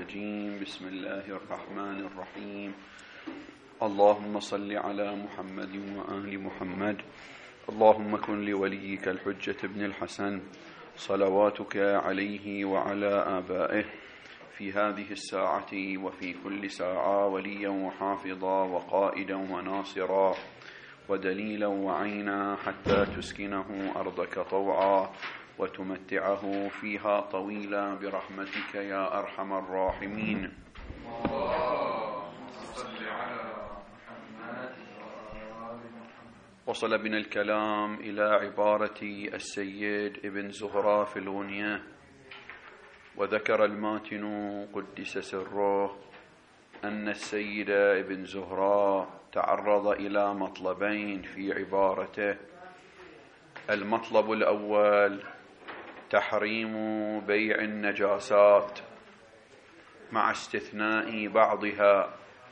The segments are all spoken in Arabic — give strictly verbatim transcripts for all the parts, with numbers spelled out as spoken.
الرجيم. بسم الله الرحمن الرحيم. اللهم صل على محمد وآل محمد. اللهم كن لوليك الحجة ابن الحسن صلواتك عليه وعلى آبائه في هذه الساعة وفي كل ساعة وليا وحافظا وقائدا وناصرا ودليلا وعينا حتى تسكنه أرضك طوعا وتمتعه فيها طويلا برحمتك يا أرحم الراحمين. وصل بنا الكلام إلى عبارة السيد ابن زهرة في الغنية، وذكر الماتن قدس سره أن السيد ابن زهرة تعرض إلى مطلبين في عبارته. المطلب الأول تحريم بيع النجاسات مع استثناء بعضها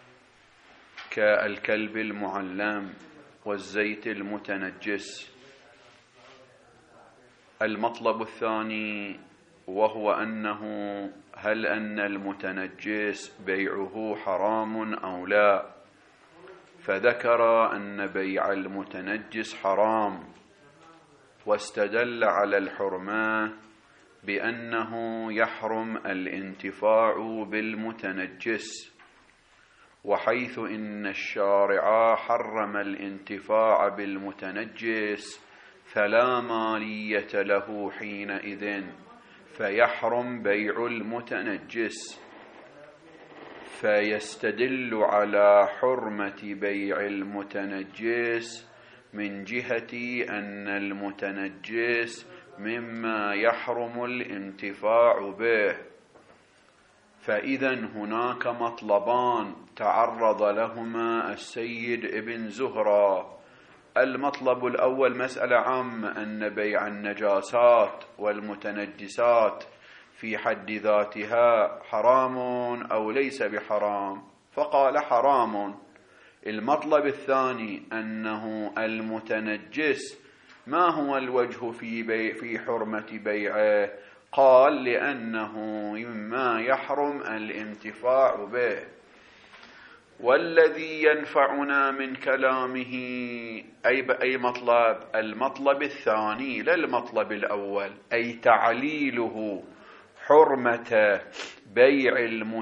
كالكلب المعلم والزيت المتنجس. المطلب الثاني وهو أنه هل أن المتنجس بيعه حرام أو لا، فذكر أن بيع المتنجس حرام، واستدل على الحرمة بأنه يحرم الانتفاع بالمتنجس، وحيث إن الشارع حرم الانتفاع بالمتنجس فلا مالية له حينئذ، فيحرم بيع المتنجس، فيستدل على حرمة بيع المتنجس من جهة أن المتنجس مما يحرم الانتفاع به. فإذا هناك مطلبان تعرض لهما السيد ابن زهرة. المطلب الأول مسألة عامة، أن بيع النجاسات والمتنجسات في حد ذاتها حرام أو ليس بحرام، فقال حرام. المطلب الثاني أنه المتنجس ما هو الوجه في بيع في حرمة بيعه؟ قال لأنه مما يحرم الانتفاع به. والذي ينفعنا من كلامه أي بأي مطلب؟ المطلب الثاني لا المطلب الأول، أي تعليله حرمة بيع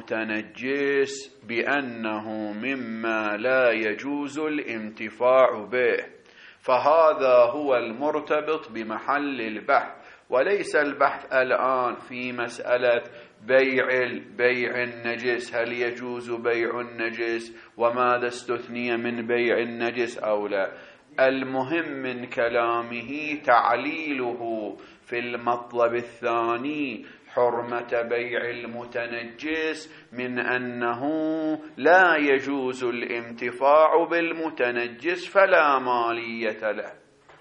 المتنجس بأنه مما لا يجوز الانتفاع به. فهذا هو المرتبط بمحل البحث، وليس البحث الآن في مسألة بيع بيع النجس، هل يجوز بيع النجس وماذا استثني من بيع النجس أو لا. المهم من كلامه تعليله في المطلب الثاني حرمة بيع المتنجس من أنه لا يجوز الانتفاع بالمتنجس فلا مالية له.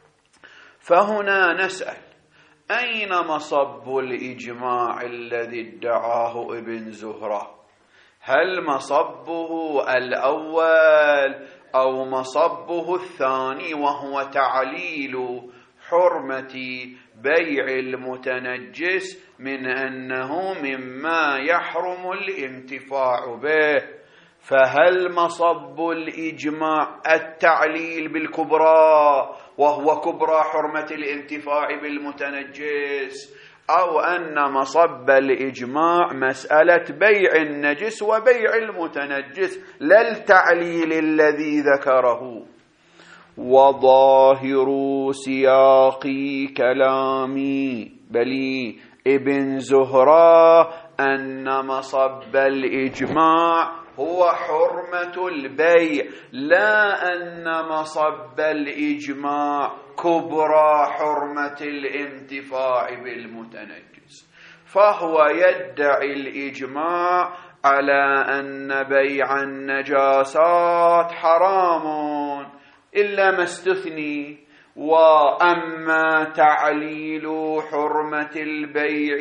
فهنا نسأل أين مصب الإجماع الذي ادعاه ابن زهرة؟ هل مصبه الأول أو مصبه الثاني، وهو تعليل حرمة بيع المتنجس من أنه مما يحرم الانتفاع به؟ فهل مصب الإجماع التعليل بالكبرى وهو كبرى حرمة الانتفاع بالمتنجس، أو أن مصب الإجماع مسألة بيع النجس وبيع المتنجس لا التعليل الذي ذكره؟ وظاهر سياق كلامي بلي ابن زهرة أن مصب الإجماع هو حرمة البيع، لا أن مصب الإجماع كبرى حرمة الانتفاع بالمتنجس. فهو يدعي الإجماع على أن بيع النجاسات حرام إلا ما استثني. وأما تعليل حرمة البيع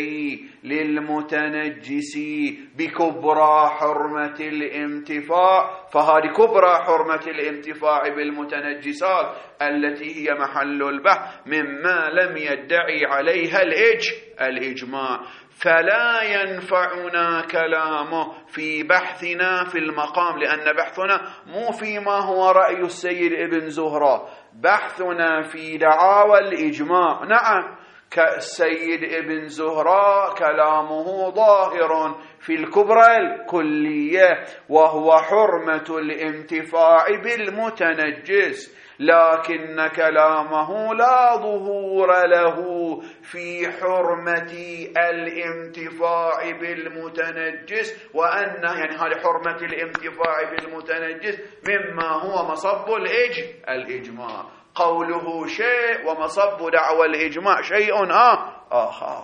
للمتنجس بكبرى حرمة الانتفاع، فهذه كبرى حرمة الانتفاع بالمتنجسات التي هي محل البحث مما لم يدعي عليها الإج الإجماع. فلا ينفعنا كلامه في بحثنا في المقام، لأن بحثنا مو فيما هو رأي السيد ابن زهرة، بحثنا في دعاوى الإجماع. نعم، كالسيد ابن زهرة كلامه ظاهر في الكبرى الكلية، وهو حرمة الانتفاع بالمتنجس، لكن كلامه لا ظهور له في حرمة الانتفاع بالمتنجس، وأن يعني هذه حرمة الانتفاع بالمتنجس مما هو مصب الإجماع. قوله شيء ومصب دعوى الإجماع شيء آخر.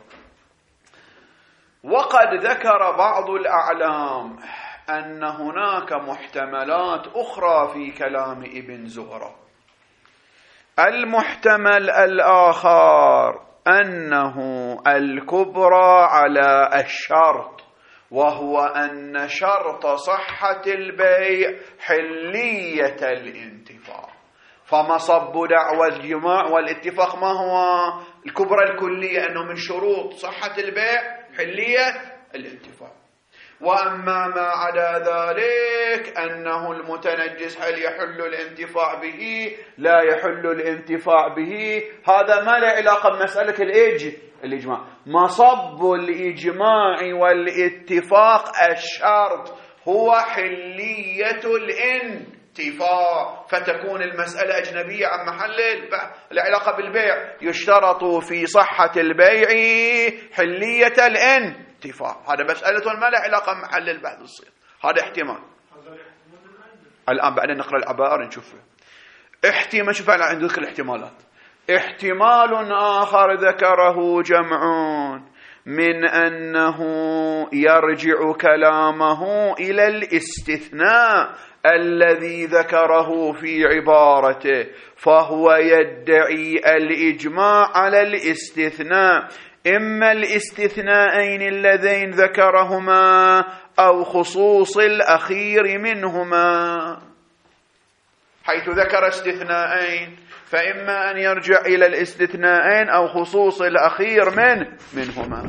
وقد ذكر بعض الأعلام أن هناك محتملات أخرى في كلام ابن زهرة. المحتمل الآخر أنه الكبرى على الشرط، وهو أن شرط صحة البيع حلية الانتفاع، فمصب دعوى الجماع والاتفاق ما هو؟ الكبرى الكلية، أنه من شروط صحة البيع حلية الانتفاع. وأما ما عدا ذلك أنه المتنجس هل يحل الانتفاع به لا يحل الانتفاع به، هذا ما له علاقة بمسألة الإج الإجماع. مصب الإجماع والاتفاق الشرط هو حلية الانتفاع، فتكون المسألة أجنبية عن محل العلاقة بالبيع. يشترط في صحة البيع حلية الانتفاع، هذا مسألة ما له علاقة بمحل البحث الصيغ. هذا احتمال. الآن بعدين نقرأ العبارة نشوفه. احتمال، نشوف عند ذكر الاحتمالات. احتمال آخر ذكره جمعون من أنه يرجع كلامه إلى الاستثناء الذي ذكره في عبارته، فهو يدعي الإجماع على الاستثناء، إما الاستثناءين اللذين ذكرهما أو خصوص الأخير منهما. حيث ذكر استثناءين فإما أن يرجع إلى الاستثناءين أو خصوص الأخير من منهما.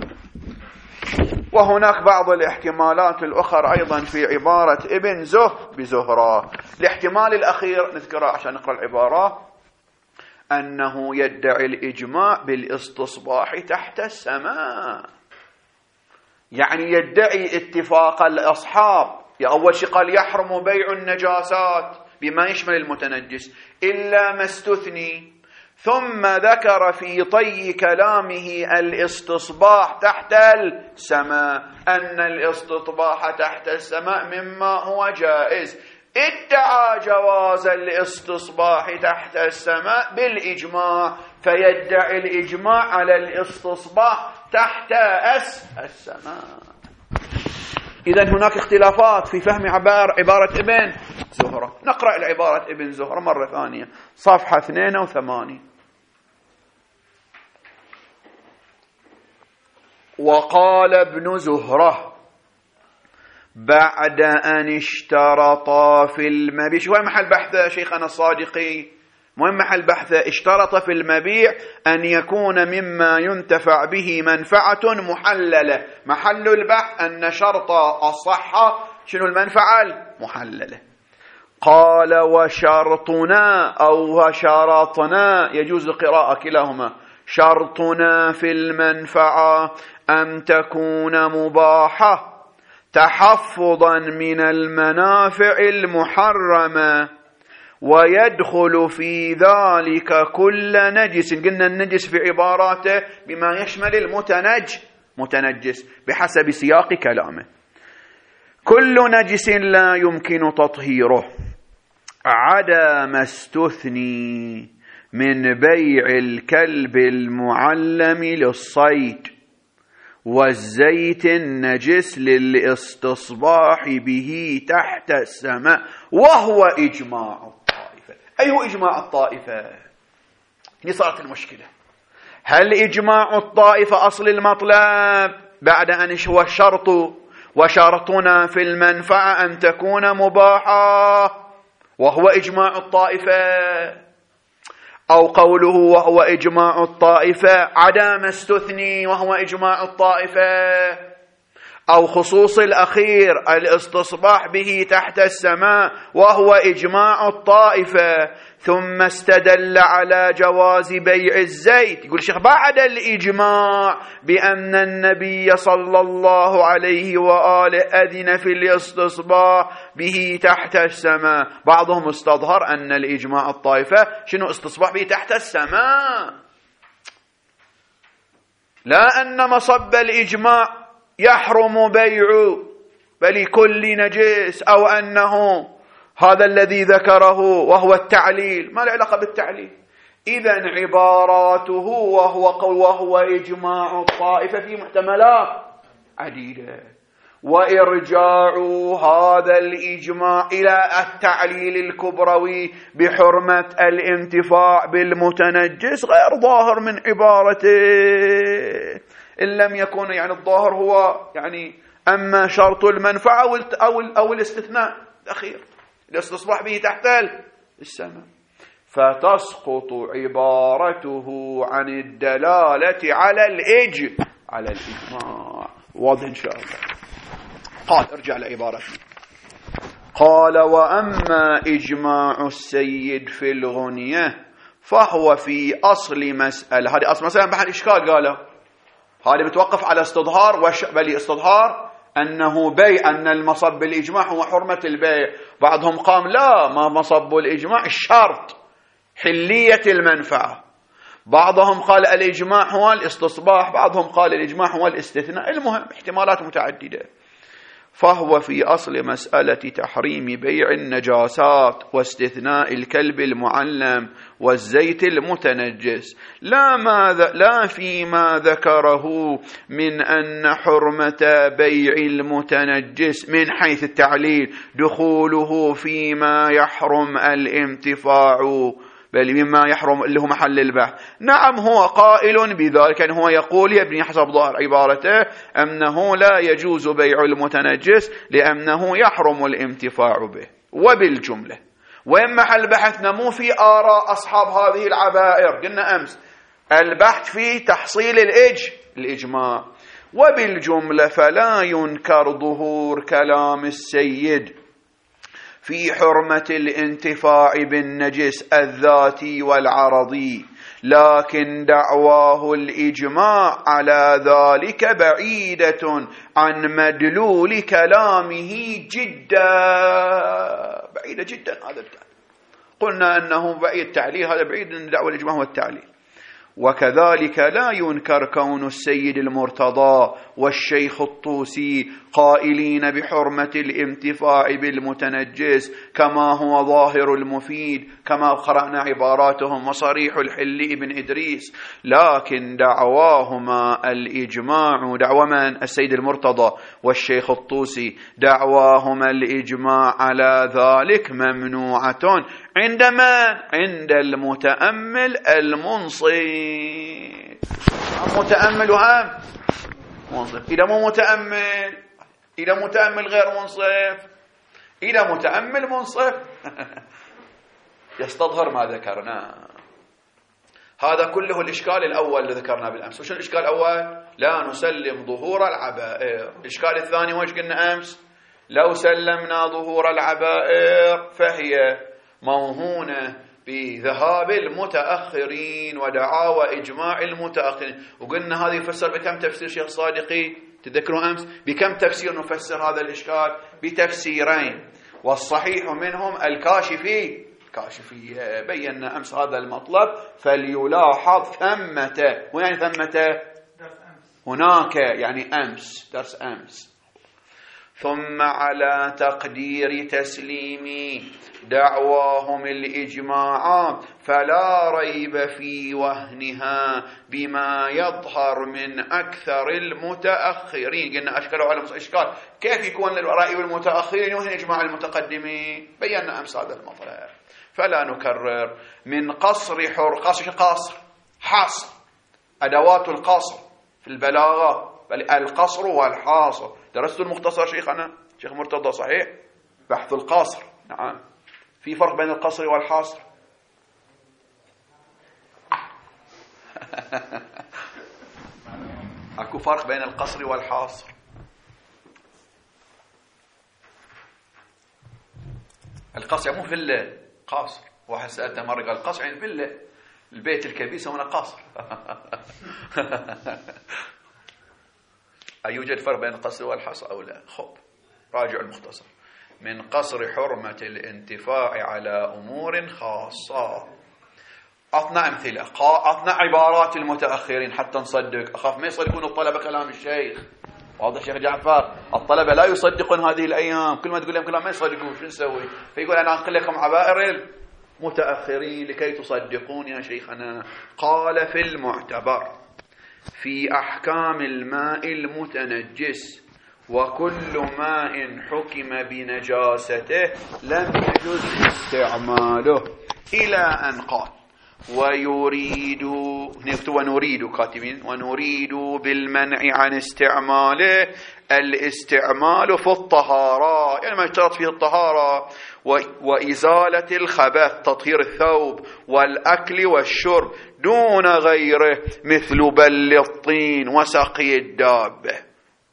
وهناك بعض الاحتمالات الأخرى أيضا في عبارة ابن زه بزهرة. الاحتمال الأخير نذكره عشان نقرأ العبارة، أنه يدعي الإجماع بالاستصباح تحت السماء، يعني يدعي اتفاق الأصحاب. أول شيء قال يحرم بيع النجاسات بما يشمل المتنجس إلا ما استثني، ثم ذكر في طي كلامه الاستصباح تحت السماء، أن الاستصباح تحت السماء مما هو جائز. ادعى جواز الاستصباح تحت السماء بالإجماع، فيدعي الإجماع على الاستصباح تحت السماء. إذن هناك اختلافات في فهم عبارة, عبارة ابن زهرة. نقرأ العبارة ابن زهرة مرة ثانية، صفحة اثنين وثمانين. وقال ابن زهرة بعد أن اشترطا في المبيع، شو هو محل بحثه شيخنا الصادقي؟ مهم محل بحثه اشترط في المبيع أن يكون مما ينتفع به منفعة محللة. محل البحث أن شرط الصحة شنو المنفعة المحللة. قال وشرطنا أو شرطنا، يجوز القراءة كلاهما. شرطنا في المنفعة أن تكون مباحة تحفظا من المنافع المحرمة، ويدخل في ذلك كل نجس. قلنا النجس في عباراته بما يشمل المتنج متنجس بحسب سياق كلامه. كل نجس لا يمكن تطهيره عدا ما استثني من بيع الكلب المعلم للصيد والزيت النجس للاستصباح به تحت السماء، وهو إجماع الطائفة. أي هو إجماع الطائفة؟ هنا صارت المشكلة. هل إجماع الطائفة أصل المطلب بعد أن هو الشرط وشرطنا في المنفعة أن تكون مباحة وهو إجماع الطائفة، أو قوله وهو إجماع الطائفة عدا ما استثني وهو إجماع الطائفة، أو خصوص الأخير الاستصباح به تحت السماء وهو إجماع الطائفة، ثم استدل على جواز بيع الزيت. يقول الشيخ بعد الإجماع بأن النبي صلى الله عليه وآله أذن في الاستصباح به تحت السماء، بعضهم استظهر أن الإجماع الطائفة شنو استصباح به تحت السماء، لا أن مصب الإجماع يحرم بيع بل كل نجس، أو أنه هذا الذي ذكره وهو التعليل، ما له علاقة بالتعليل. إذن عباراته وهو قول وهو إجماع الطائفة في محتملات عديدة، وإرجاع هذا الإجماع إلى التعليل الكبروي بحرمة الانتفاع بالمتنجس غير ظاهر من عبارته، إن لم يكن يعني الظاهر هو يعني أما شرط المنفعة أو أو الاستثناء الأخير الاستصباح به تحت السماء، فتسقط عبارته عن الدلالة على الإج على الإجماع. واضح إن شاء الله. قال ارجع لعبارته، قال وأما إجماع السيد في الغنية فهو في أصل مسألة، هذه أصل مسألة بحر إشكال قاله، هذا متوقف على استظهار وش... بل استظهار أنه بيع، أن المصب الإجماع هو حرمة البيع. بعضهم قام لا، ما مصب الإجماع الشرط حلية المنفعة، بعضهم قال الإجماع هو الاستصباح، بعضهم قال الإجماع هو الاستثناء، المهم احتمالات متعددة. فهو في أصل مسألة تحريم بيع النجاسات واستثناء الكلب المعلم والزيت المتنجس، لا, ماذا لا فيما ذكره من أن حرمة بيع المتنجس من حيث التعليل دخوله فيما يحرم الانتفاع، بل مما يحرم اللي هو محل البحث. نعم هو قائل بذلك، أنه هو يقول يبني حسب ظاهر عبارته أنه لا يجوز بيع المتنجس لأنه يحرم الانتفاع به. وبالجملة وين محل بحثنا؟ مو في آراء أصحاب هذه العبائر، قلنا أمس البحث في تحصيل الإج الإجماع. وبالجملة فلا ينكر ظهور كلام السيد في حرمة الانتفاع بالنجس الذاتي والعرضي، لكن دعواه الإجماع على ذلك بعيدة عن مدلول كلامه جدا، بعيدة جدا. هذا التعليل قلنا أنه بعيد تعليل، هذا بعيد من دعوة الإجماع والتعليل. وكذلك لا ينكر كون السيد المرتضى والشيخ الطوسي قائلين بحرمة الانتفاع بالمتنجس كما هو ظاهر المفيد، كما قرأنا عباراتهم وصريح الحل ابن إدريس، لكن دعواهما الإجماع، دعوى من؟ السيد المرتضى والشيخ الطوسي، دعواهما الإجماع على ذلك ممنوعة عند من؟ عند المتأمل المنصف. متأمل وهم منصف. إذا مو متأمل، إذا متأمل غير منصف، إذا متأمل منصف يستظهر ما ذكرنا. هذا كله الإشكال الأول اللي ذكرنا بالأمس. وش الإشكال الأول؟ لا نسلم ظهور العبائر. الإشكال الثاني وش قلنا أمس؟ لو سلمنا ظهور العبائر فهي موهونة بذهاب المتأخرين ودعاوى إجماع المتأخرين. وقلنا هذا يفسر بكم تفسير شيخ صادقي؟ تذكروا أمس بكم تفسير نفسر هذا الإشكال؟ بتفسيرين، والصحيح منهم الكاشفي الكاشفي بينا أمس هذا المطلب. فليلاحظ ثمة، وين ثمة؟ هناك يعني أمس، درس أمس. ثم على تقدير تسليم دعواهم الإجماعات فلا ريب في وهنها بما يظهر من أكثر المتأخرين. قلنا أشكالوا على إشكال، كيف يكون الرأي المتأخرين يوهن إجماع المتقدمين؟ بينا أمس هذا المطلب. فلا نكرر من قصر حر، قصر قصر حصر، أدوات القصر في البلاغة، بل القصر والحاصر. درست المختصر شيخنا شيخ مرتضى صحيح؟ بحث القصر. نعم، في فرق بين القصر والحاصر. اكو فرق بين القصر والحاصر. القصر مو فيلا، قاصر. واحد سألته مرة قال قصر يعني فيلا، البيت الكبير يسمونه قصر. أيوجد فرق بين القصر والحصر أو لا؟ خب راجع المختصر. من قصر حرمة الانتفاع على أمور خاصة. أعطنا أمثلة، أعطنا عبارات المتأخرين حتى نصدق. أخاف ما يصدقون الطلبة كلام الشيخ. واضح شيخ جعفر؟ الطلبة لا يصدقون هذه الأيام، كل ما تقول لهم كلام ما يصدقون، شو نسوي؟ فيقول أنا أنقل لكم عبائر المتأخرين لكي تصدقون يا شيخنا. قال في المعتبر في أحكام الماء المتنجس وكل ماء حكم بنجاسته لم يجوز استعماله إلى أن قال ويريد ونريد كاتبين ونريد بالمنع عن استعماله الاستعمال في الطهارة، يعني ما يشترط فيه الطهارة، وإزالة الخبث تطهير الثوب والأكل والشرب دون غيره مثل بل الطين وسقي الدابة.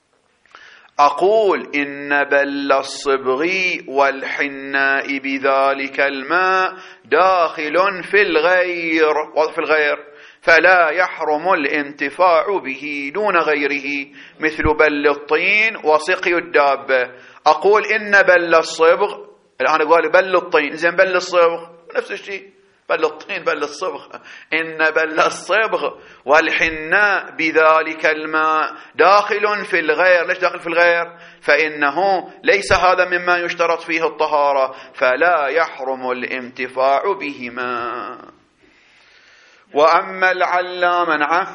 أقول إن بل الصبغ والحناء بذلك الماء داخل في الغير في الغير فلا يحرم الانتفاع به دون غيره مثل بل الطين وسقي الدابة. أقول إن بل الصبغ، الآن أقول بل الطين، زين بل الصبغ نفس الشيء، بل الطين بل الصبغ. إن بل الصبغ والحناء بذلك الماء داخل في الغير. ليش داخل في الغير؟ فإنه ليس هذا مما يشترط فيه الطهارة فلا يحرم الانتفاع بهما. وأما العلامة نعم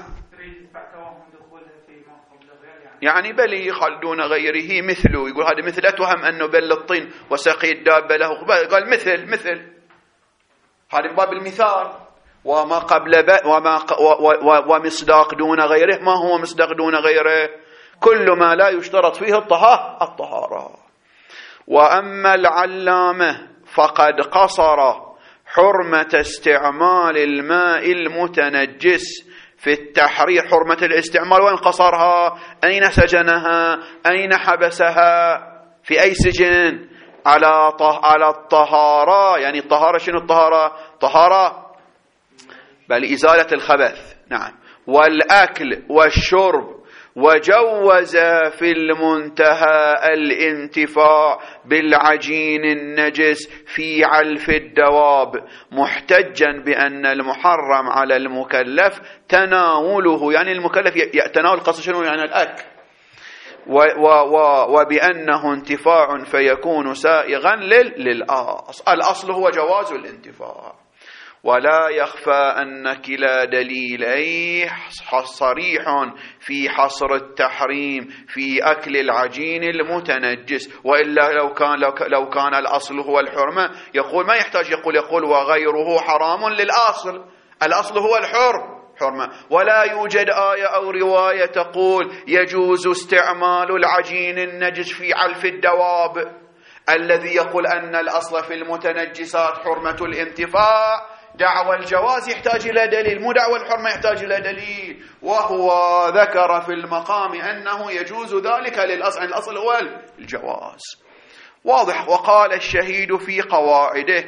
يعني بل يخلدون غيره مثله، يقول هذا مثل، أتوهم أنه بل الطين وسقي الدابة له، قال مثل مثل، هذا باب المثال. وما قبل ب... وما ق... و... و... ومصداق دون غيره، ما هو مصداق دون غيره؟ كل ما لا يشترط فيه الطهارة الطهارة. وأما العلامة فقد قصر حرمة استعمال الماء المتنجس في التحرير. حرمة الاستعمال وين قصرها؟ أين سجنها؟ أين حبسها؟ في أي سجن؟ على طه... على الطهارة. يعني الطهارة شنو الطهارة؟ طهارة بل إزالة الخبث، نعم، والأكل والشرب. وجوز في المنتهى الانتفاع بالعجين النجس في علف الدواب محتجا بأن المحرم على المكلف تناوله، يعني المكلف يتناول قصة شنو؟ يعني الأكل، و و و وبأنه انتفاع فيكون سائغا للأصل. الأصل هو جواز الانتفاع. ولا يخفى أن كلا دليلي صريح في حصر التحريم في أكل العجين المتنجس، وإلا لو كان لو كان الأصل هو الحرمة يقول ما يحتاج يقول يقول وغيره حرام للأصل. الأصل هو الحر حرمة. ولا يوجد آية أو رواية تقول يجوز استعمال العجين النجس في علف الدواب. الذي يقول أن الأصل في المتنجسات حرمة الانتفاع دعوى الجواز يحتاج إلى دليل، مو دعوى الحرمة يحتاج إلى دليل. وهو ذكر في المقام أنه يجوز ذلك للأصل، الأصل هو الجواز. واضح. وقال الشهيد في قواعده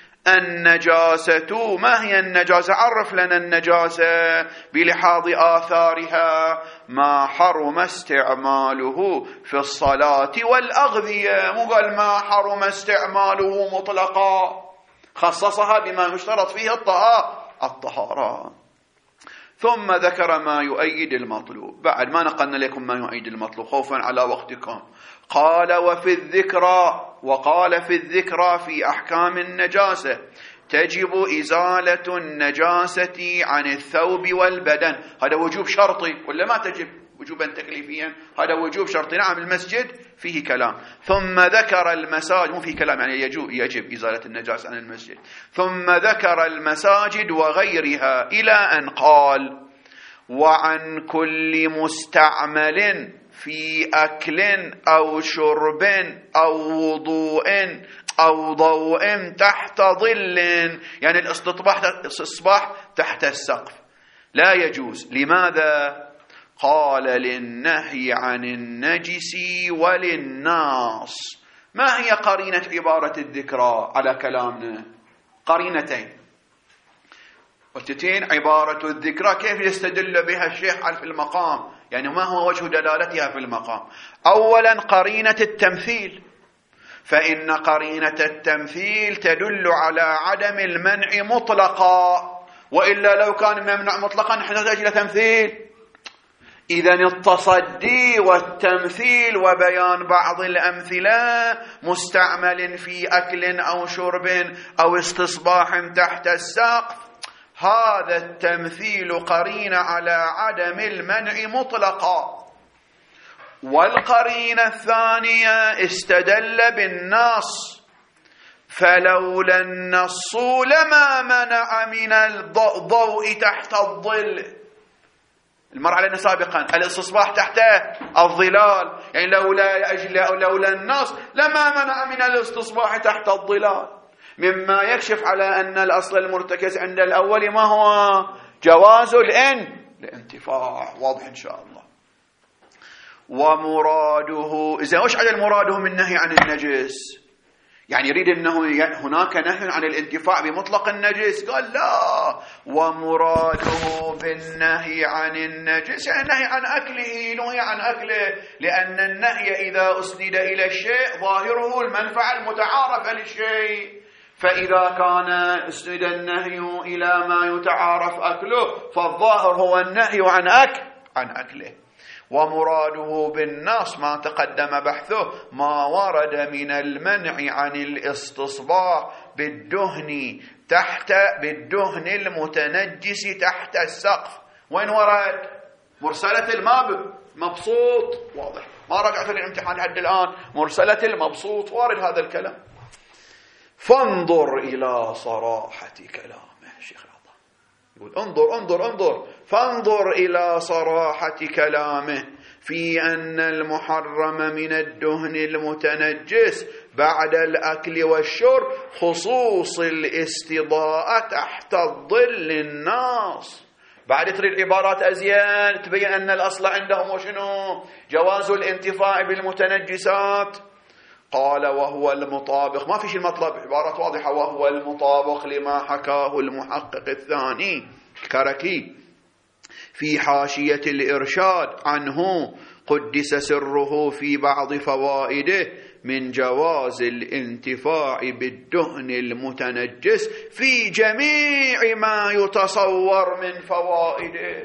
النجاسة. ما هي النجاسة؟ عرف لنا النجاسة بلحاظ آثارها ما حرم استعماله في الصلاة والأغذية. مو قال ما حرم استعماله مطلقا، خصصها بما يشترط فيه الطهارة. ثم ذكر ما يؤيد المطلوب. بعد ما نقلنا لكم ما يؤيد المطلوب خوفا على وقتكم، قال وفي الذكرى وقال في الذكرى في أحكام النجاسة تجب إزالة النجاسة عن الثوب والبدن. هذا وجوب شرطي ولا ما تجب وجوبا تكليفيا؟ هذا وجوب شرطي. نعم المسجد فيه كلام. ثم ذكر المساجد، مو فيه كلام يعني يجب, يجب إزالة النجاسة عن المسجد. ثم ذكر المساجد وغيرها إلى أن قال وعن كل مستعمل في أكل أو شرب أو وضوء أو ضوء تحت ظل، يعني الاستطباح الإصباح تحت السقف، لا يجوز. لماذا؟ قال للنهي عن النجس وللناص. ما هي قرينة عبارة الذكرى على كلامنا؟ قرينتين وتتين. عبارة الذكرى كيف يستدل بها الشيخ في المقام؟ يعني ما هو وجه دلالتها في المقام؟ أولا قرينة التمثيل، فإن قرينة التمثيل تدل على عدم المنع مطلقا، وإلا لو كان ممنوع مطلقا نحتاج إلى تمثيل. إذن التصدي والتمثيل وبيان بعض الأمثلة مستعمل في أكل أو شرب أو استصباح تحت السقف، هذا التمثيل قرين على عدم المنع مطلقا. والقرينة الثانية استدل بالنص، فلولا النص لما منع من الضوء تحت الظل. المر علينا سابقا الاستصباح تحت الظلال، يعني لولا أجل لولا النص لما منع من الاستصباح تحت الظلال، مما يكشف على أن الأصل المرتكز عند الأول ما هو؟ جواز الإن الانتفاع. واضح إن شاء الله. ومراده إذا وش على المراده من نهي عن النجس؟ يعني يريد أنه هناك نهي عن الانتفاع بمطلق النجس؟ قال لا، ومراده بالنهي عن النجس يعني النهي عن أكله، نهي عن أكله، لأن النهي إذا أسند إلى الشيء ظاهره المنفعة المتعارف للشيء، فإذا كان أسند النهي إلى ما يتعارف أكله فالظاهر هو النهي عن أكل عن أكله. ومراده بالنص ما تقدم بحثه ما ورد من المنع عن الاستصباح بالدهن تحت بالدهن المتنجس تحت السقف. وين ورد؟ مرسلة الماء مبسوط. واضح، ما رجعت الامتحان لحد الآن. مرسلة المبسوط وارد هذا الكلام. فانظر إلى صراحة كلامه. الشيخ العطاء يقول انظر انظر انظر فانظر إلى صراحة كلامه في أن المحرم من الدهن المتنجس بعد الأكل والشرب خصوص الاستضاءة تحت الظل الناص. بعد تريد عبارات أزيان تبين أن الأصل عندهم وشنو؟ جواز الانتفاع بالمتنجسات. قال وهو المطابق، ما فيش المطلب، عبارات واضحة، وهو المطابق لما حكاه المحقق الثاني الكركي في حاشية الإرشاد عنه قدس سره في بعض فوائده من جواز الانتفاع بالدهن المتنجس في جميع ما يتصور من فوائده.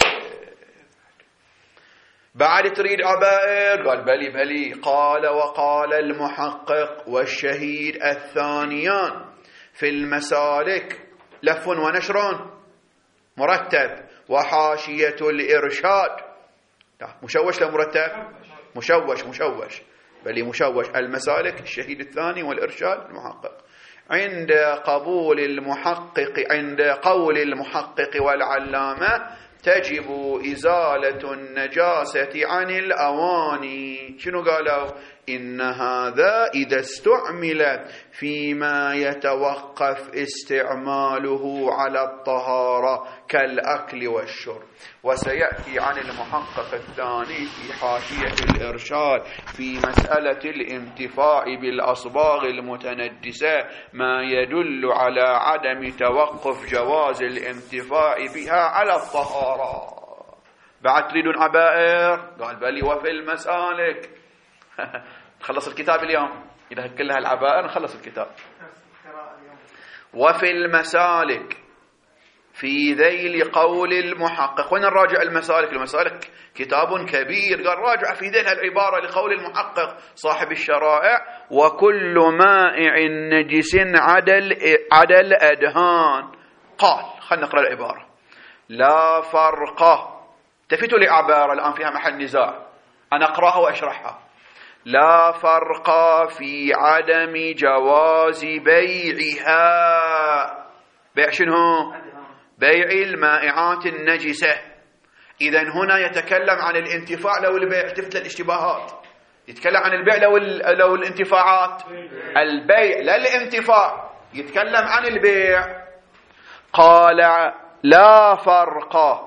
بعد تريد عبائر؟ قال بلي بلي. قال وقال المحقق والشهيد الثانيان في المسالك لف ونشر مرتب وحاشية الإرشاد. لا مشوش لا مرتب؟ مشوش مشوش بلي مشوش. المسالك الشهيد الثاني والإرشاد المحقق. عند قبول المحقق عند قول المحقق والعلامة تجب إزالة النجاسة عن الأواني. شنو قالوا؟ إن هذا إذا استعمل فيما يتوقف استعماله على الطهارة كالأكل والشرب. وسيأتي عن المحقق الثاني في حاشية الإرشاد في مسألة الانتفاع بالأصباغ المتنجسة ما يدل على عدم توقف جواز الانتفاع بها على الطهارة. بعد تريدون عبائر؟ قال بلي. وفي المسالك نخلص الكتاب اليوم، إذا كلها العبائر نخلص الكتاب. وفي المسالك في ذيل قول المحقق. وين نراجع المسالك؟ المسالك كتاب كبير. قال راجع في ذيل العبارة لقول المحقق صاحب الشرائع وكل مائع نجس عدل عدل أدهان. قال خلنا نقرأ العبارة. لا فرق، تفتوا لي عبارة الآن فيها محل نزاع، أنا أقرأها وأشرحها. لا فرق في عدم جواز بيعها. بيع شنو؟ بيع المائعات النجسة. إذن هنا يتكلم عن الانتفاع لو البيع. التفت للاشتباهات، يتكلم عن البيع لو لو الانتفاعات. البيع لا الانتفاع، يتكلم عن البيع. قال لا فرق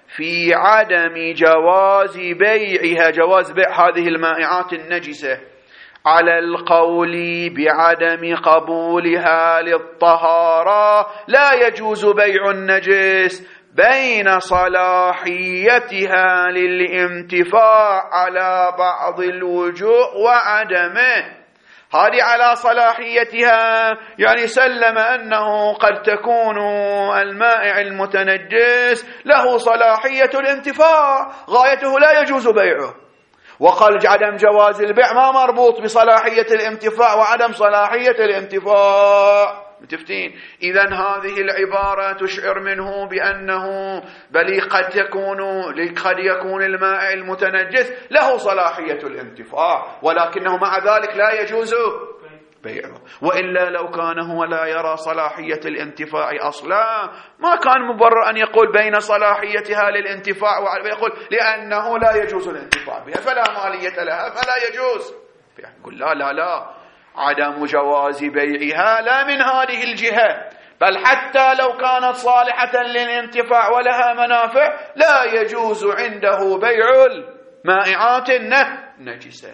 في عدم جواز بيعها، جواز بيع هذه المائعات النجسة، على القول بعدم قبولها للطهارة، لا يجوز بيع النجس بين صلاحيتها للانتفاع على بعض الوجوه وعدمه. هذه على صلاحيتها، يعني سلم أنه قد تكون المائع المتنجس له صلاحية الانتفاع، غايته لا يجوز بيعه، وقال عدم جواز البيع ما مربوط بصلاحية الانتفاع وعدم صلاحية الانتفاع. متفتين؟ إذن هذه العبارة تشعر منه بأنه بل قد تكون قد يكون المائع المتنجس له صلاحية الانتفاع، ولكنه مع ذلك لا يجوز بيعه. وإلا لو كان هو لا يرى صلاحية الانتفاع أصلا ما كان مبرر أن يقول بين صلاحيتها للانتفاع، ويقول لأنه لا يجوز الانتفاع بها فلا مالية لها فلا يجوز. يقول لا لا لا، عدم جواز بيعها لا من هذه الجهة، بل حتى لو كانت صالحة للانتفاع ولها منافع لا يجوز عنده بيع المائعات النجسة.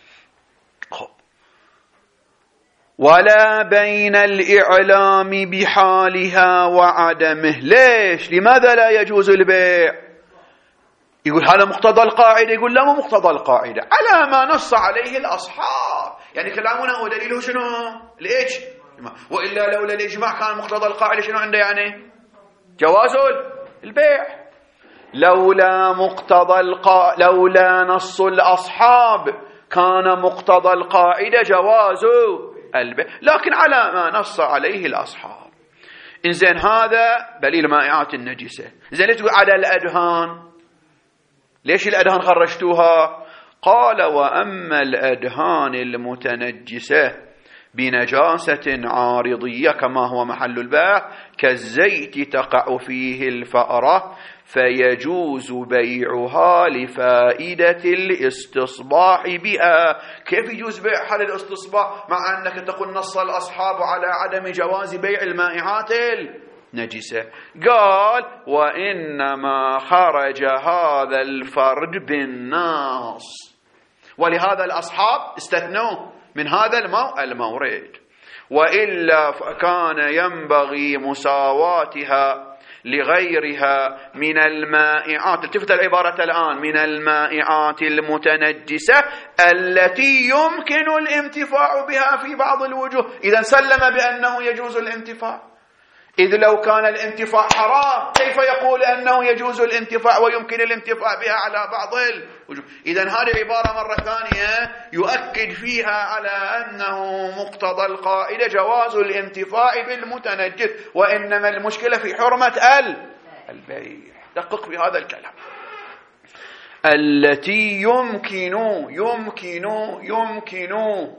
ولا بين الإعلام بحالها وعدمه. ليش؟ لماذا لا يجوز البيع؟ يقول هذا مقتضى القاعدة، يقول لا مو مقتضى القاعدة، على ما نص عليه الأصحاب. يعني كلامنا هو دليله شنو؟ ليش؟ وإلا لولا الإجماع كان مقتضى القاعدة شنو عنده؟ يعني جواز البيع. لولا مقتضى القا... لولا نص الأصحاب كان مقتضى القاعدة جواز البيع، لكن على ما نص عليه الأصحاب. إنزين هذا دليل مائعات النجسة. إنزين ليش تقول على الأدهان؟ ليش الأدهان خرجتوها؟ قال وأما الأدهان المتنجسة بنجاسة عارضية كما هو محل البيع كالزيت تقع فيه الفأرة فيجوز بيعها لفائدة الاستصباح بها. كيف يجوز بيعها للاستصباح مع أنك تقول نص الأصحاب على عدم جواز بيع المائعات النجسة؟ قال وإنما خرج هذا الفرد بالنص، ولهذا الأصحاب استثنوه من هذا المورد، وإلا فكان ينبغي مساواتها لغيرها من المائعات. التفت العبارة الآن، من المائعات المتنجسة التي يمكن الانتفاع بها في بعض الوجوه. إذا سلم بأنه يجوز الانتفاع، إذ لو كان الانتفاع حرام كيف يقول أنه يجوز الانتفاع ويمكن الانتفاع بها على بعض الوجوه؟ إذن هذه عبارة مرة ثانية يؤكد فيها على أنه مقتضى القاعدة جواز الانتفاع بالمتنجس، وإنما المشكلة في حرمة البيع. دقق في هذا الكلام، التي يمكن يمكن يمكن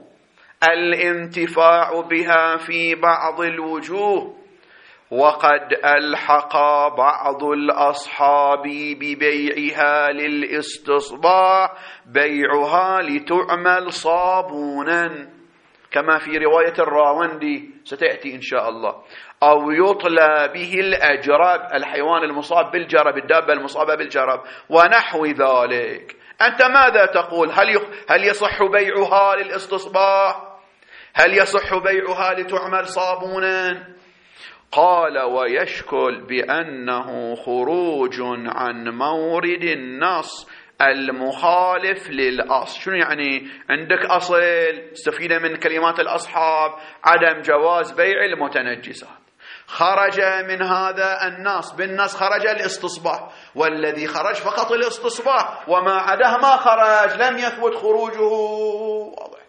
الانتفاع بها في بعض الوجوه، وقد ألحق بعض الأصحاب ببيعها للاستصباح بيعها لتعمل صابونا كما في رواية الراوندي ستأتي إن شاء الله، أو يطلى به الأجرب، الحيوان المصاب بالجرب، الدابة المصابة بالجرب ونحو ذلك. أنت ماذا تقول؟ هل هل يصح بيعها للاستصباح؟ هل يصح بيعها لتعمل صابونا؟ قال ويشكل بأنه خروج عن مورد النص المخالف للأصل. شنو يعني؟ عندك أصل استفيد من كلمات الأصحاب عدم جواز بيع المتنجسات، خرج من هذا النص بالنص خرج الاستصباح، والذي خرج فقط الاستصباح وما عداه ما خرج، لم يثبت خروجه. واضح.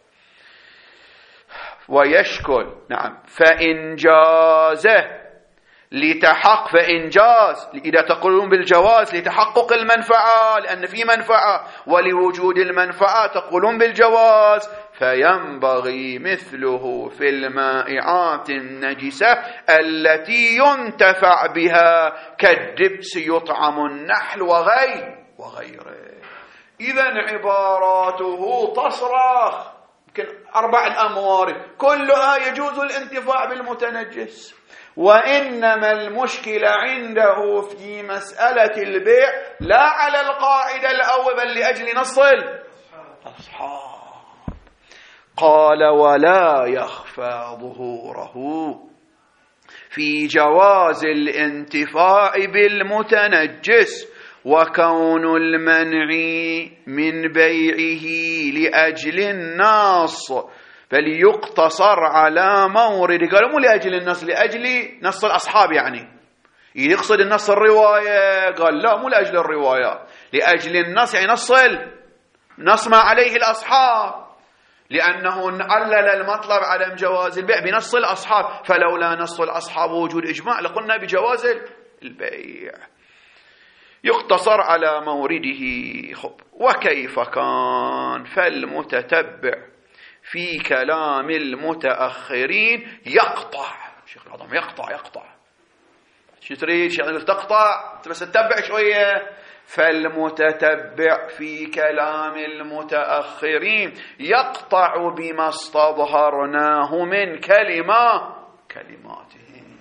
ويشكل نعم فإن جازه لتحق فإن جاز، إذا تقولون بالجواز لتحقق المنفعة لأن في منفعة، ولوجود المنفعة تقولون بالجواز، فينبغي مثله في المائعات النجسة التي ينتفع بها كالدبس يطعم النحل وغير وغيره. إذن عباراته تصرخ يمكن أربع الأموار كلها يجوز الانتفاع بالمتنجس، وإنما المشكلة عنده في مسألة البيع لا على القاعدة الأول بل لأجل نص الأصحاب. قال ولا يخفى ظهوره في جواز الانتفاع بالمتنجس وكون المنع من بيعه لأجل النص، بل يقتصر على مورد. قالوا مو لأجل النص، لأجل نص الأصحاب، يعني يقصد النص الرواية. قال لا، مو لأجل الرواية، لأجل النص، يعني نص نص ما عليه الأصحاب، لأنه علل المطلب عدم جواز البيع بنص الأصحاب، فلولا نص الأصحاب وجود إجماع لقلنا بجواز البيع. يقتصر على مورده. خب وكيف كان؟ فالمتتبع في كلام المتأخرين يقطع. شيخ العظم يقطع يقطع شو تريد؟ شيخ تقطع بس تتبع شوية. فالمتتبع في كلام المتأخرين يقطع بما استظهرناه من كلمة كلماتهم.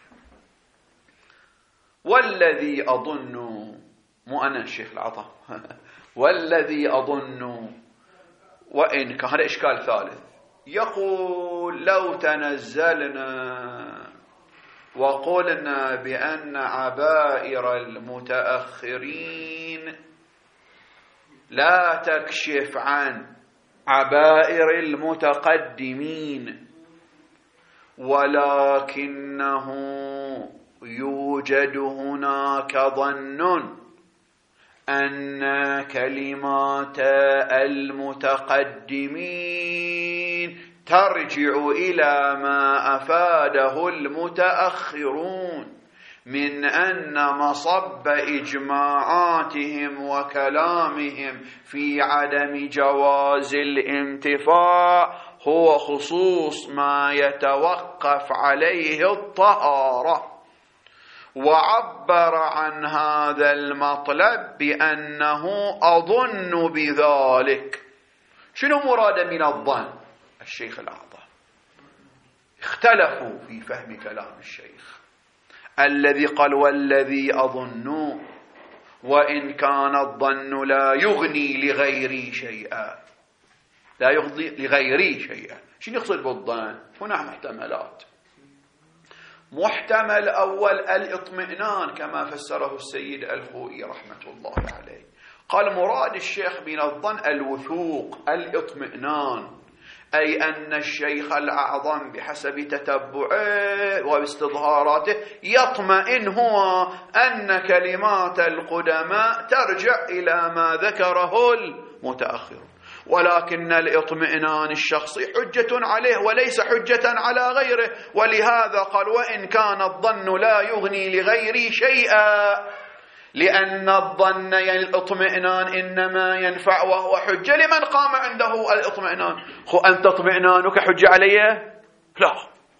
والذي أظن، مو أنا الشيخ العطا والذي أظن، وإن كان هذا إشكال ثالث، يقول لو تنزلنا وقلنا بأن عبائر المتأخرين لا تكشف عن عبائر المتقدمين، ولكنه يوجد هناك ظن أن كلمات المتقدمين ترجع إلى ما أفاده المتأخرون من أن مصب إجماعاتهم وكلامهم في عدم جواز الانتفاع هو خصوص ما يتوقف عليه الطهارة، وعبر عن هذا المطلب بأنه أظن بذلك. شنو مراد من الظن؟ الشيخ الأعظم اختلفوا في فهم كلام الشيخ الذي قال والذي أظن وإن كان الظن لا يغني لغيري شيئا، لا يغني لغيري شيئا. شنو يقصد بالظن؟ هنا محتملات. محتمل أول الإطمئنان كما فسره السيد الخوئي رحمة الله عليه، قال مراد الشيخ من الظن الوثوق، الإطمئنان، أي أن الشيخ الأعظم بحسب تتبعه واستظهاراته يطمئن هو أن كلمات القدماء ترجع إلى ما ذكره المتأخر، ولكن الإطمئنان الشخصي حجة عليه وليس حجة على غيره. ولهذا قال وإن كان الظن لا يغني لغيري شيئا، لأن الظن يعني الإطمئنان إنما ينفع وهو حجة لمن قام عنده الإطمئنان. خو أنت اطمئنانك حجة علي؟ لا.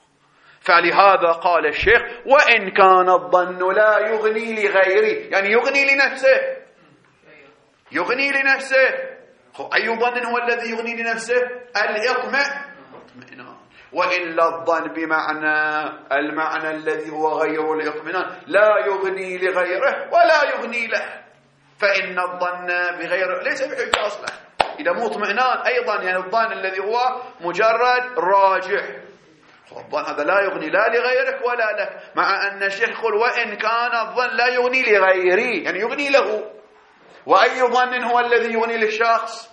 فلهذا قال الشيخ وإن كان الظن لا يغني لغيري، يعني يغني لنفسه، يغني لنفسه. أي ظن هو الذي يغني لنفسه؟ الإطمئنان. وإلا الظن بمعنى المعنى الذي هو غير الإطمئنان لا يغني لغيره ولا يغني له، فإن الظن بغير ليس بحجة أصلا إذا مو اطمئنان أيضا، يعني الظن الذي هو مجرد راجح، الظن هذا لا يغني لا لغيرك ولا لك، مع أن الشيخ يقول وإن كان الظن لا يغني لغيري، يعني يغني له. وأي ظن هو الذي يغني للشخص؟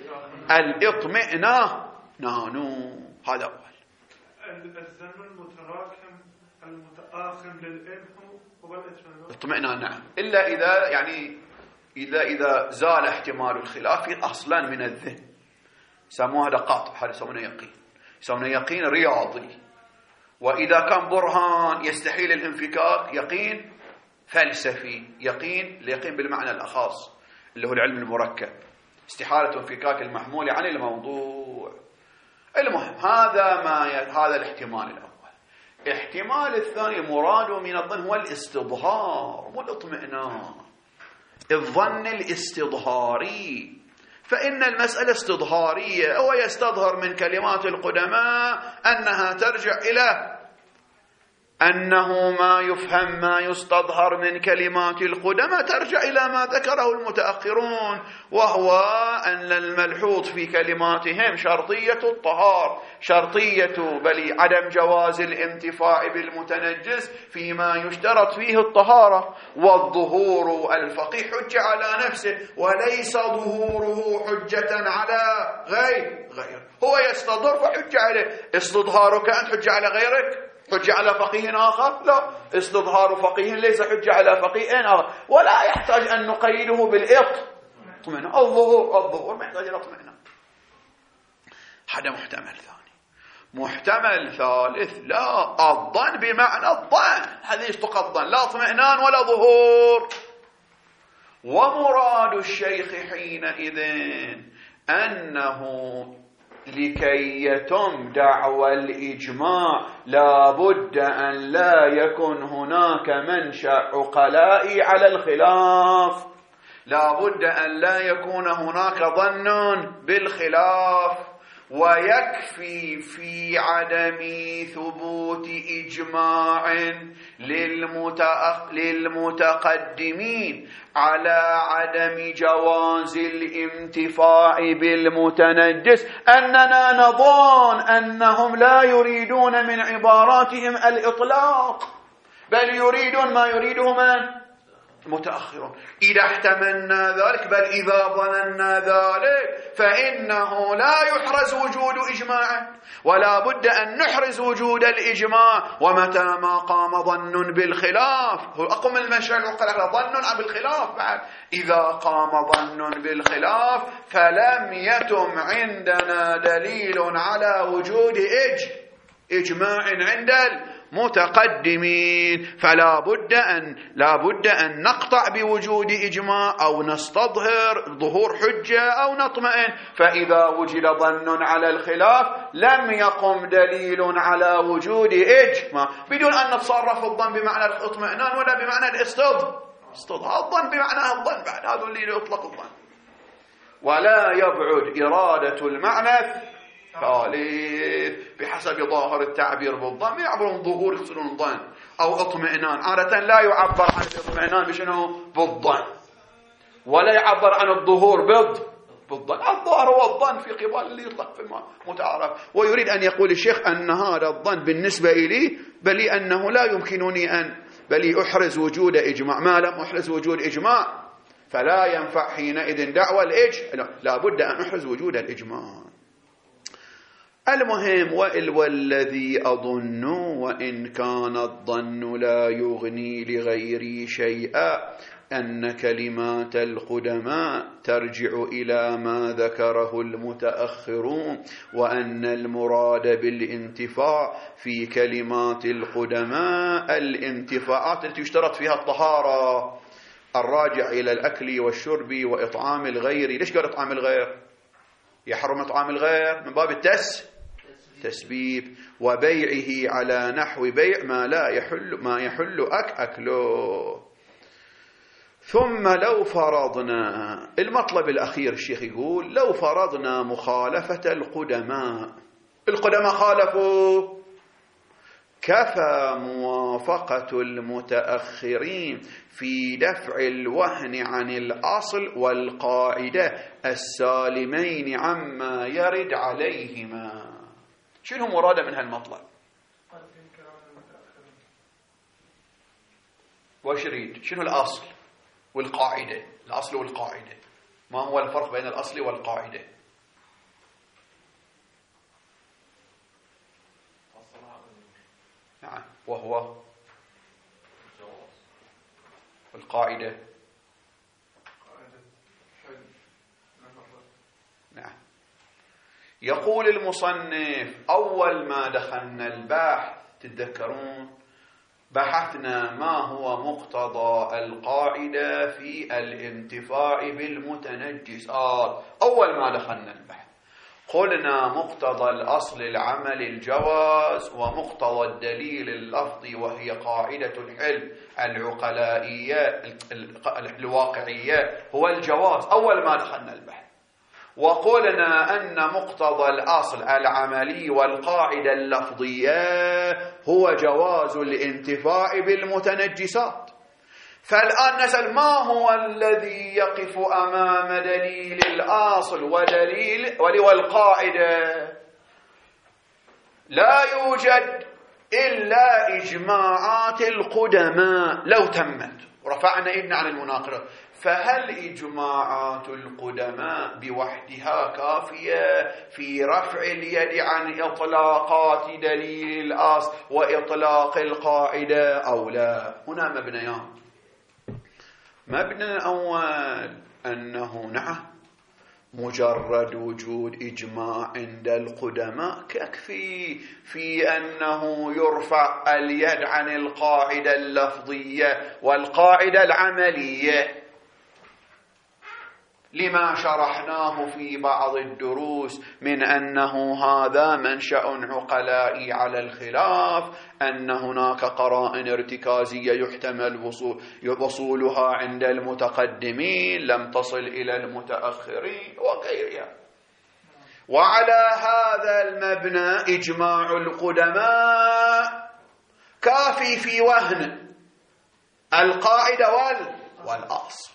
الإطمئنان. نانو هذا أول. الظن المتراكم المتآخر للعلم هو الاطمئنان. نعم، إلا إذا يعني إذا إذا زال احتمال الخلاف أصلا من الذهن، سموه هذا قاطع، هذا يسمونه يقين، يسمونه يقين رياضي. وإذا كان برهان يستحيل الانفكاك، يقين فلسفي، يقين اليقين بالمعنى الأخص اللي هو العلم المركب، استحالة انفكاك المحمول عن الموضوع. المهم هذا ما ي... هذا الاحتمال الأول. احتمال الثاني مراد من الظن هو الاستظهار والاطمئنان، الظن الاستظهاري، فإن المسألة استظهارية، هو يستظهر من كلمات القدماء أنها ترجع إلى أنه ما يفهم ما يستظهر من كلمات القدماء ترجع إلى ما ذكره المتأخرون، وهو أن الملحوظ في كلماتهم شرطية الطهار، شرطية بل عدم جواز الانتفاع بالمتنجس فيما يشترط فيه الطهارة. والظهور الفقيه حجة على نفسه وليس ظهوره حجة على غير غير هو يستظهر فحجة عليه. استظهارك أنت حجة على غيرك؟ حجة على فقيه آخر؟ لا، استظهار فقيه ليس حجة على فقيه آخر، ولا يحتاج أن نقيده بالإطمئنان. الظهور الظهور ما يحتاج إلى اطمئنان. هذا محتمل ثاني. محتمل ثالث، لا، الظن بمعنى الظن، هذا يشتق الظن، لا اطمئنان ولا ظهور. ومراد الشيخ حينئذ أنه لكي يتم دعوى الإجماع لا بد أن لا يكن هناك منشأ عقلائي على الخلاف، لا بد أن لا يكون هناك ظن بالخلاف. ويكفي في عدم ثبوت إجماع للمتقدمين على عدم جواز الانتفاع بالمتنجس أننا نظن أنهم لا يريدون من عباراتهم الإطلاق، بل يريدون ما يريده من؟ متأخرون. إذا احتملنا ذلك، بل إذا ظننا ذلك، فإنه لا يحرز وجود إجماع، ولا بد أن نحرز وجود الإجماع. ومتى ما قام ظن بالخلاف، هو أقوم المنشأ العقلاء ظن بالخلاف بعد، إذا قام ظن بالخلاف فلم يتم عندنا دليل على وجود إج إجماع عند متقدمين، فلا بد أن لا بد أن نقطع بوجود إجماع أو نستظهر ظهور حجة أو نطمئن. فإذا وجد ظن على الخلاف لم يقم دليل على وجود إجماع، بدون أن نتصرف الظن بمعنى الاطمئنان ولا بمعنى الاستظهار. الظن بمعنى الظن بعد، هذا اللي يطلق الظن. ولا يبعد إرادة المعنى ثالث بحسب ظاهر التعبير بالظن، يعبرون ظهور يقصدون الظن أو اطمئنان. عادة لا يعبر عن الاطمئنان بشنو؟ بالظن، ولا يعبر عن الظهور بالظن. الظاهر هو الظن في قبال اللي يطلق في المتعارف. ويريد أن يقول الشيخ أن هذا الظن بالنسبة إلي بل أنه لا يمكنني أن بل أحرز وجود إجماع، ما لم أحرز وجود إجماع فلا ينفع حينئذ دعوى الإجماع، لا بد أن أحرز وجود الإجماع. المهم، والذي أظن وإن كان الظن لا يغني لغيري شيئا أن كلمات القدماء ترجع إلى ما ذكره المتأخرون، وأن المراد بالانتفاع في كلمات القدماء الانتفاعات التي يشترط فيها الطهارة، الراجع إلى الأكل والشرب وإطعام الغير. ليش قال إطعام الغير؟ يحرم إطعام الغير من باب التس تسبيب، وبيعه على نحو بيع ما لا يحل ما يحل أك أكله. ثم لو فرضنا، المطلب الأخير الشيخ يقول لو فرضنا مخالفة القدماء، القدماء خالفوا، كفى موافقة المتأخرين في دفع الوهن عن الأصل والقاعدة السالمين عما يرد عليهما. شنو مراده من هالمطلب؟ وش يريد؟ شنو الأصل والقاعدة؟ الأصل والقاعدة، ما هو الفرق بين الأصل والقاعدة؟ نعم، وهو القاعدة. نعم. يقول المصنف أول ما دخلنا البحث تتذكرون بحثنا ما هو مقتضى القاعدة في الانتفاع بالمتنجسات. أول ما دخلنا البحث قلنا مقتضى الأصل العمل الجواز، ومقتضى الدليل اللفظي وهي قاعدة الحل العقلائية الواقعية هو الجواز. أول ما دخلنا البحث وقلنا أن مقتضى الأصل العملي والقاعدة اللفظية هو جواز الانتفاع بالمتنجسات. فالآن نسأل ما هو الذي يقف أمام دليل الأصل ودليل والقاعدة؟ لا يوجد إلا إجماعات القدماء لو تمت ورفعنا إذن عن المناقرة. فهل إجماعات القدماء بوحدها كافية في رفع اليد عن إطلاقات دليل الأصل وإطلاق القاعدة أو لا؟ هنا مبنيان. مبنى الأول أنه نعم مجرد وجود إجماع عند القدماء يكفي في أنه يرفع اليد عن القاعدة اللفظية والقاعدة العملية، لما شرحناه في بعض الدروس من أنه هذا منشأ عقلائي على الخلاف، أن هناك قرائن ارتكازية يحتمل وصول وصولها عند المتقدمين لم تصل إلى المتأخرين وغيرها. وعلى هذا المبنى إجماع القدماء كافي في وهن القاعدة والأصل.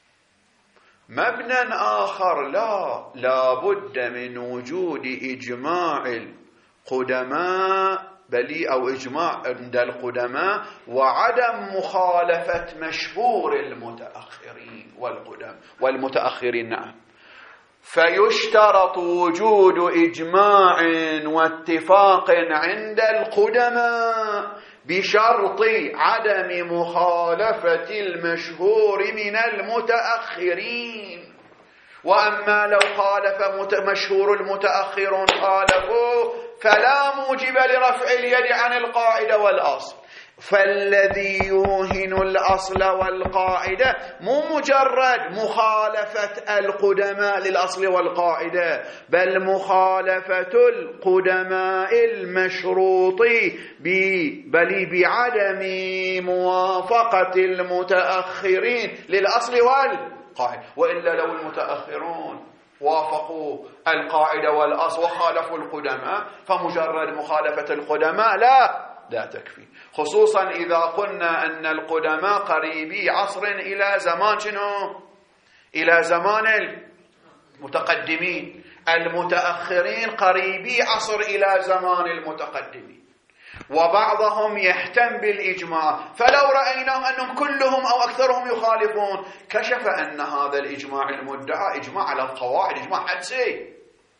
مبنى آخر لا لا بد من وجود إجماع القدماء بل أو إجماع عند القدماء وعدم مخالفة مشهور المتأخرين والقدم والمتأخرين. نعم. فيشترط وجود إجماع واتفاق عند القدماء بشرط عدم مخالفة المشهور من المتأخرين. وأما لو خالف مشهور المتأخرون خالفوه فلا موجب لرفع اليد عن القاعدة والأصل. فالذي يوهن الأصل والقاعدة مو مجرد مخالفة القدماء للأصل والقاعدة، بل مخالفة القدماء المشروط بل بعدم موافقة المتأخرين للأصل والقاعدة. وإلا لو المتأخرون وافقوا القاعدة والأصل وخالفوا القدماء فمجرد مخالفة القدماء لا لا تكفي، خصوصا إذا قلنا أن القدماء قريبي عصر إلى زمان شنو؟ إلى زمان المتقدمين. المتأخرين قريبي عصر إلى زمان المتقدمين، وبعضهم يهتم بالإجماع. فلو رأينا أنهم كلهم أو أكثرهم يخالفون كشف أن هذا الإجماع المدعى إجماع على القواعد، إجماع حدسي.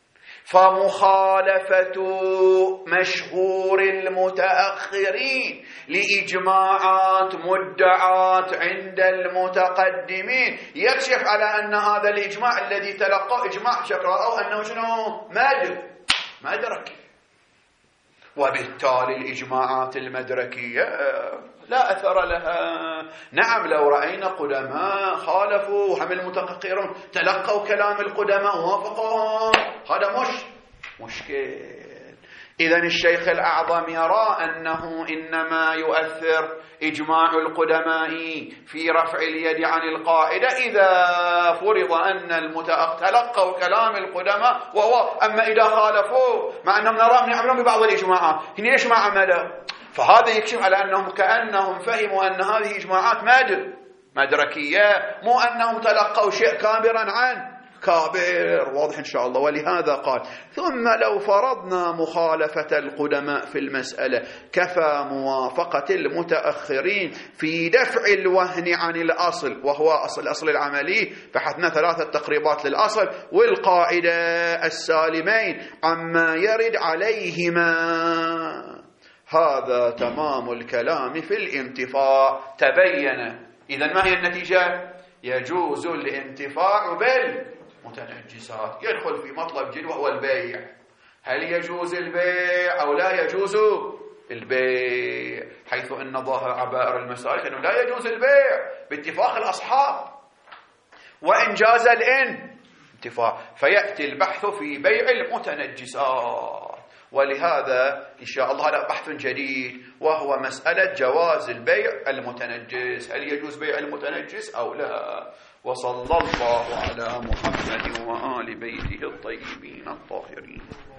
فمخالفة مشهور المتأخرين لإجماعات مدعات عند المتقدمين يكشف على أن هذا الإجماع الذي تلقى إجماع شكرا أو أنه شنو مادر ما درك. وبالتالي الإجماعات المدركية لا أثر لها. نعم لو رأينا قدماء خالفوا وهم المتأخرون تلقوا كلام القدماء ووافقوهم هذا مش مشكل. إذن الشيخ الأعظم يرى أنه إنما يؤثر إجماع القدماء في رفع اليد عن القاعدة إذا فرض أن المتأخر تلقوا كلام القدماء وهو. أما إذا خالفوا مع أنهم نراهم يعملون ببعض الإجماعات هنا ليش ما عمله؟ فهذا يكشف على أنهم كأنهم فهموا أن هذه إجماعات مادر مدركية، مو أنهم تلقوا شيء كابرا عن كابر. واضح إن شاء الله. ولهذا قال ثم لو فرضنا مخالفة القدماء في المسألة كفى موافقة المتأخرين في دفع الوهن عن الأصل وهو أصل الأصل العملي. بحثنا ثلاثة تقريبات للأصل والقاعدة السالمين عما يرد عليهما. هذا تمام الكلام في الانتفاع. تبين إذن ما هي النتيجة؟ يجوز الانتفاع بالمتنجسات. يدخل في مطلب جد وهو البيع. هل يجوز البيع أو لا يجوز البيع؟ حيث أن ظاهر عبائر المسائل أنه لا يجوز البيع باتفاق الأصحاب وإن جاز الانتفاع. فيأتي البحث في بيع المتنجسات ولهذا إن شاء الله هذا بحث جديد، وهو مسألة جواز البيع المتنجس، هل يجوز بيع المتنجس أو لا. وصلى الله على محمد وآل بيته الطيبين الطاهرين.